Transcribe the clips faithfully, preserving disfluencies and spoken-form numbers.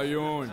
آقایون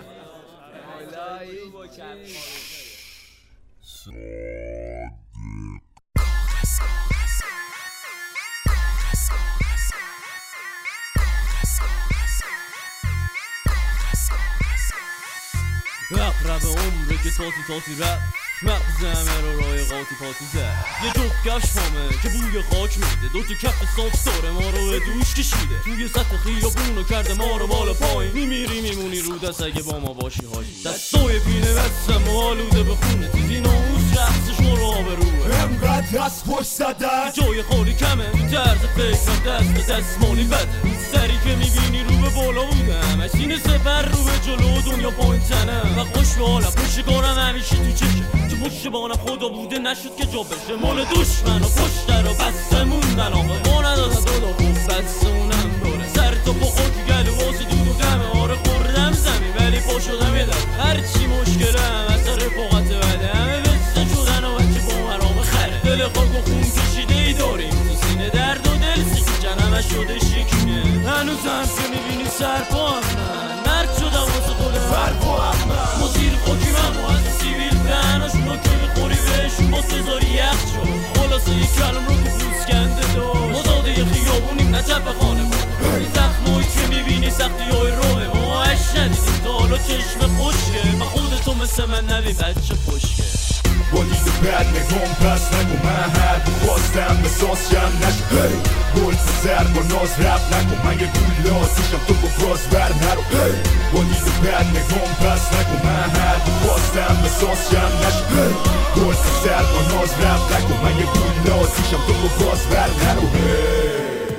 رپ رپ عمره که تاتی تاتی رپ مغز همه رو رای قاطی پاتی زد یه جفت کشفامه که بوی خاک میده دو تا کف صاف داره ما رو به دوش کشیده توی سطح خیابونو کرده ما رو بالا پایین میمیری میمونی رو دست اگه با ما باشی حاجی دستای پینه بستم و آلوده به خونه تیزی ناموس رقصش ما رو آبروه همقدر هست پشت زدن جای خالی کمه این طرز فکرم دست به دست مالی بده این سری که میبینی رو به بالا بودم اشین سفر رو به جلو دنیا پایین تنم و خوش به حالم پشت کارم همیشه تو چشم تو پشت بانم خدا بوده نشد که جا بشه مال دشمن و پشت رو بسته موندن آقا ما ندادن دادا خوب بسته اونم داره سر تو با خاکی گلو واسه دود و دمه آره خوردم زمین ولی پا شدم یه دم هرچی مشکلم از رفاقت بده همه بسته شدن و بچه با مرام خره دل خاک و خون کشیده ای داریم تو سینه درد و دل سیکن همه شده شکینه هنوز هم که میبینی سر پا هم من مرد شدم واسه خودم بر پا هم من مزیر خاکی من و از سیویل دهناشونو که میخوری بهشون با سزاری یخ شد خلاصه یک کلم رو که بوز کنده داشت مزاده یه خیابونیم نجب به خانه بود این زخمایی که میبینی سختی های روه ما اش ندیدیم تا حالا چشم خوشگه و خودتو مثل من نبین بچه پشکه با دید بد نگم پس نگو من هر بو خواستم به ساس جمع نشو هی گل سر با ناز رپ نکن من یه گول لازیشم تو با فراز بر نرو هی با دید بد نگم پس نگو من هر بو خواستم به ساس جمع نشو هی گل سر با ناز رپ نکن من یه گول لازیشم تو با فراز بر نرو هی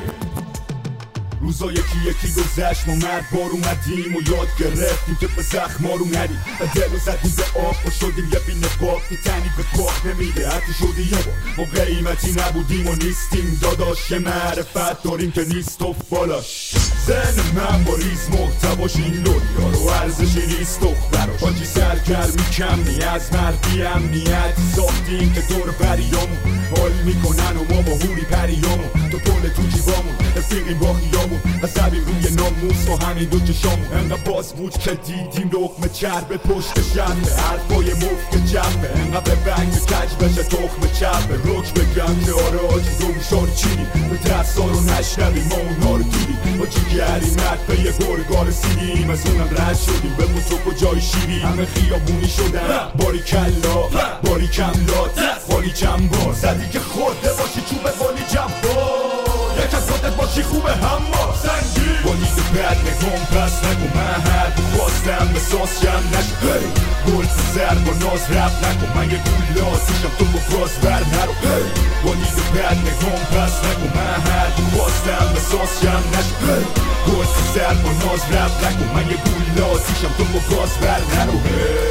روزا یکی یکی گذشت ما مرد بار اومدیم و یاد گرفتیم که به زخم رو ندیم و دل رو زدیم به آب و شدیم یه بین باب که تنی به باق نمیده حتی شدی یه بار ما قیمتی نبودیم و نیستیم داداش یه معرفت داریم که نیست و بالاش زن من با ریز محتواش این دنیا رو ارزشی نیست و براش حاجی سرگرمی کمی از مردی امنیتی ساختیم که دور بریامون حال میکنن و ما با هوری پریامون تو پل تو جیبامون رفیقیم با خیامون و زبیم روی ناموس و همین دو چشامون انقدر باز بود که دیدیم لقمه چربه پشت شنبه حرفای مفت جنبه انقدر به بنگ کج بشه تخم چربه رک بگم که آره آجی روشار چینی به دستا رو نشنویم ما اونا رو دیدیم با جیگری مرد به یه گرگار سیدیم از اونم رد شدیم به موتو کجای شیریم همه خیابونی شدن باری کلا باری کملات خالی جنبار زدی که خورده باشی چوبه خالی جنبار یک از خودت باشی خوبه همه سنگی با دید بد نگم پس نگو من هر بو خواستم به ساس جمع نشو هی گل سر با ناز رپ نکن من یه گول لازیشم تو با فراز بر نرو هی با دید بد نگم پس نگو من هر بو خواستم به ساس جمع نشو هی گل سر با ناز رپ نکن من یه گول لازیشم تو با فراز بر نرو هی